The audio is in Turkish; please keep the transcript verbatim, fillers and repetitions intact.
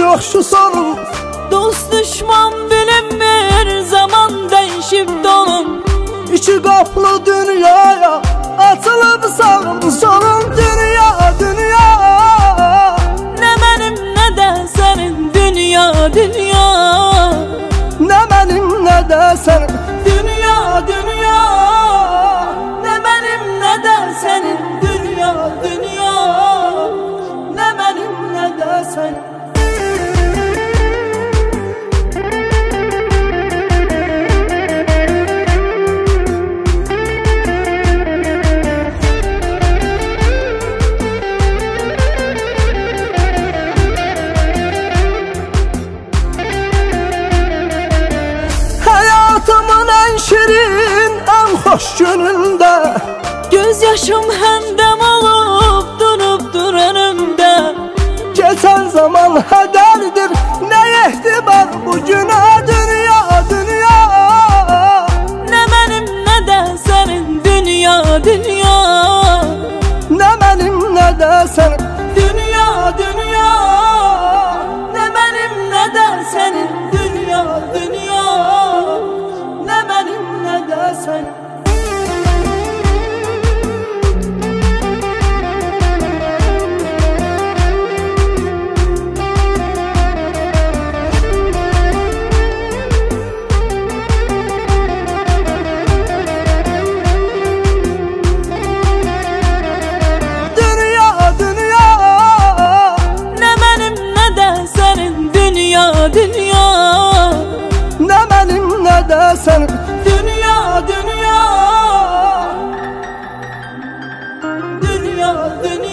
şu sorun. Dost düşman bilinmir, zaman değişip dolum. İki kaplı dünyaya açılıp sağım solum. Dünya dünya, Ne benim ne de senin dünya dünya. ne benim ne de senin Dünya dünya, ne benim ne de senin dünya dünya. ne benim ne de senin. Hayatımın en şirin, en hoş gününde Gözyaşım hemdem olup durup dur önümde. geçen zaman hederdir, ne ihtibar bugüne. Dünya dünya, Ne benim ne de senin dünya dünya. ne benim ne de senin Dünya dünya, ne benim ne de senin dünya dünya. ne benim ne de senin. Dünya dünya, Ne benim ne de senin dünya dünya. ne benim ne de senin Dünya dünya, dünya dünya.